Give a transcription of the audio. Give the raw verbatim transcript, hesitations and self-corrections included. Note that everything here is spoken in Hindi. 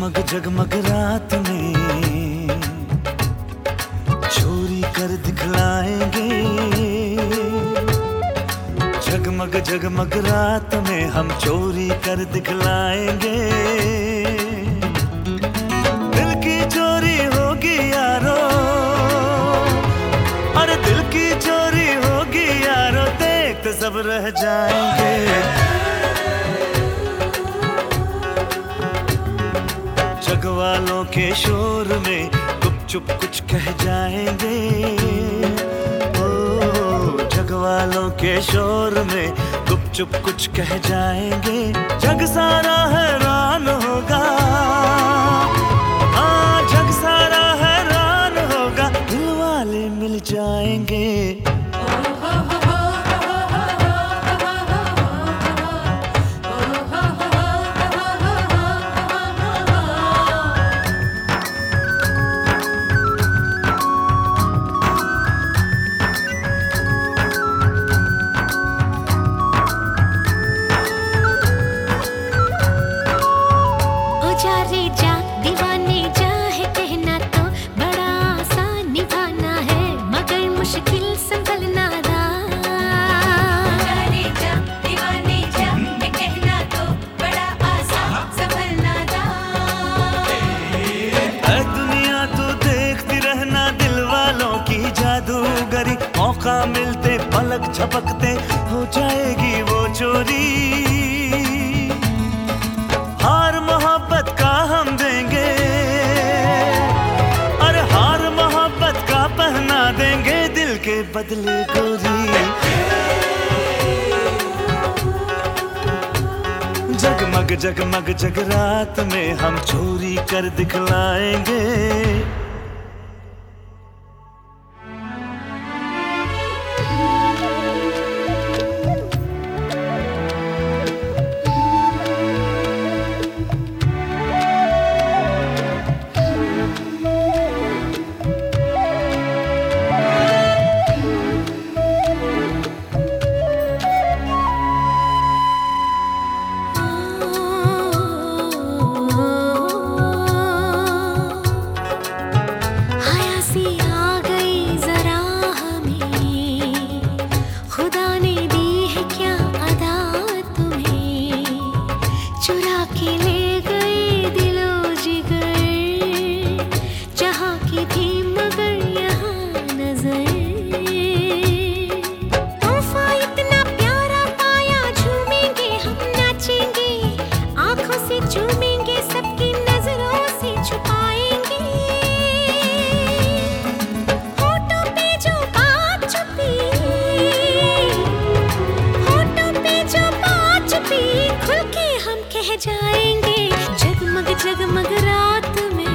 जगमग जगमग रात में चोरी कर दिखलाएंगे। जगमग जगमग रात में हम चोरी कर दिखलाएंगे। दिल की चोरी होगी यारो, अरे दिल की चोरी होगी यारो, देखते सब रह जाएंगे। जग वालों के शोर में गुपचुप कुछ कह जाएंगे। ओ जग वालों के शोर में गुपचुप कुछ कह जाएंगे। जग सारा हैरान होगा, हाँ जग सारा हैरान होगा, दिल वाले मिल जाएंगे। मौका मिलते पलक झपकते हो जाएगी वो चोरी। हार मोहब्बत का हम देंगे, अरे हार मोहब्बत का पहना देंगे, दिल के बदले गोरी। जगमग जगमग जगरात में हम चोरी कर दिखलाएंगे। जाएंगे जगमग जगमग रात में।